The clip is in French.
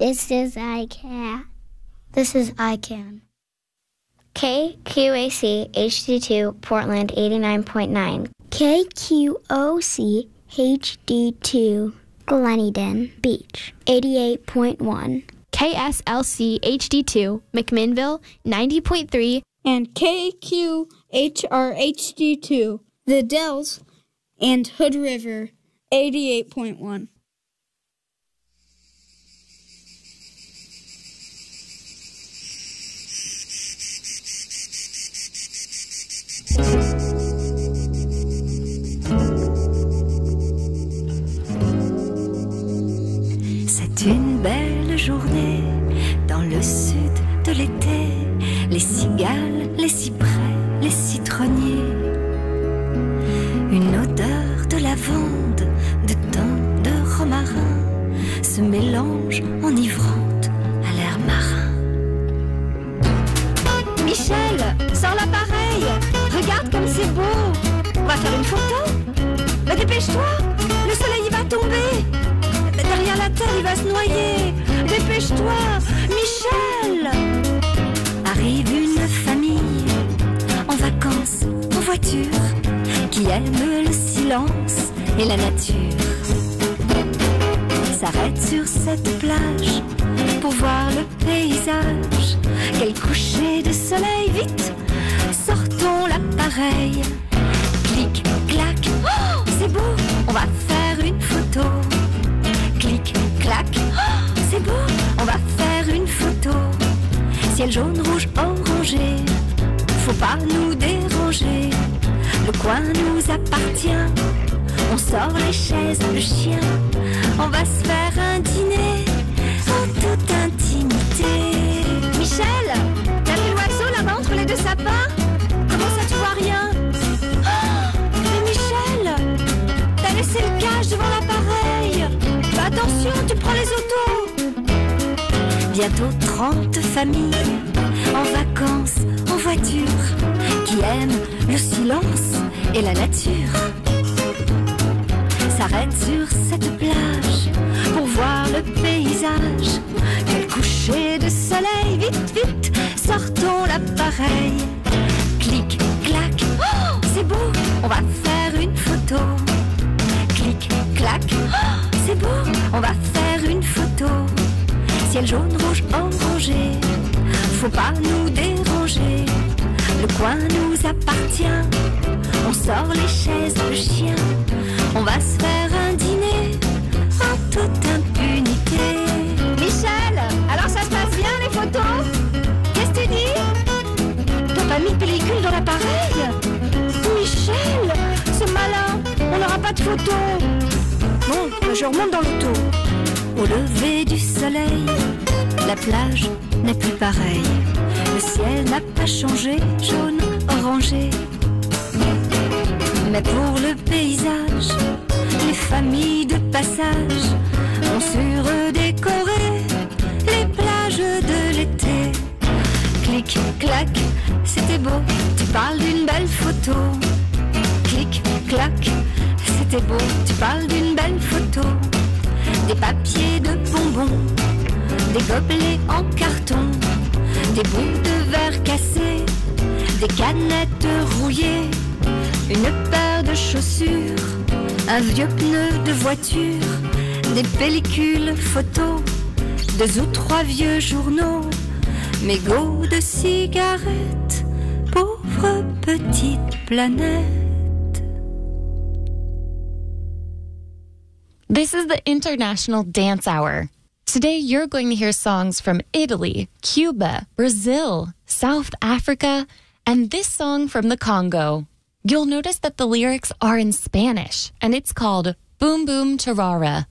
This is ICAN. This is ICAN. KQAC HD2 Portland 89.9. KQOC HD2 Gleneden Beach 88.1. KSLC HD2 McMinnville 90.3. And KQHR HD2 The Dells and Hood River 88.1. C'est une belle journée dans le sud de l'été. Les cigales, les cyprès, les citronniers. Une odeur de lavande, de thym, de romarin se mélange enivrante à l'air marin. Michel, sors l'appareil. Regarde comme c'est beau. On va faire une photo. Mais dépêche-toi, le soleil il va tomber. Derrière la terre, il va se noyer. Dépêche-toi, Michel. Arrive une famille en vacances, en voiture, qui aime le silence et la nature. S'arrête sur cette plage pour voir le paysage. Quel coucher de soleil, vite, sortons l'appareil. Clic, clac, oh, c'est beau, on va faire une photo. Clic, clac, oh, c'est beau, on va faire une photo. Ciel jaune, rouge, orangé, faut pas nous déranger. Le coin nous appartient, on sort les chaises, le chien. On va se faire un dîner en toute intimité. Michel, t'as vu l'oiseau là-bas entre les deux sapins? Comment ça tu vois rien? Oh, mais Michel, t'as laissé le cache devant l'appareil. Fais attention, tu prends les autos. Bientôt 30 familles en vacances, en voiture, qui aiment le silence et la nature. S'arrête sur cette plage pour voir le paysage. Quel coucher de soleil, vite, vite, sortons l'appareil. Clic, clac, oh, c'est beau, on va faire une photo. Clic, clac, oh, c'est beau, on va faire une photo. Ciel jaune, rouge, orangé, faut pas nous déranger. Le coin nous appartient, on sort les chaises, le chien. On va se faire un dîner en toute impunité. Michel, alors ça se passe bien les photos? Qu'est-ce que tu dis? T'as pas mis de pellicule dans l'appareil? Michel, c'est malin, on n'aura pas de photos. Bon, je remonte dans l'auto. Au lever du soleil, la plage n'est plus pareille. Le ciel n'a pas changé, jaune, orangé. Mais pour le paysage, les familles de passage ont su redécorer les plages de l'été. Clic, clac, c'était beau, tu parles d'une belle photo. Clic, clac, c'était beau, tu parles d'une belle photo. Des papiers de bonbons, des gobelets en carton, des bouts de verre cassés, des canettes rouillées, une paire de chaussures, un vieux pneu de voiture, des pellicules photos, 2 ou 3 vieux journaux, mégots de cigarettes, pauvre petite planète. This is the International Dance Hour. Today you're going to hear songs from Italy, Cuba, Brazil, South Africa, and this song from the Congo. You'll notice that the lyrics are in Spanish, and it's called Boom Boom Tarara.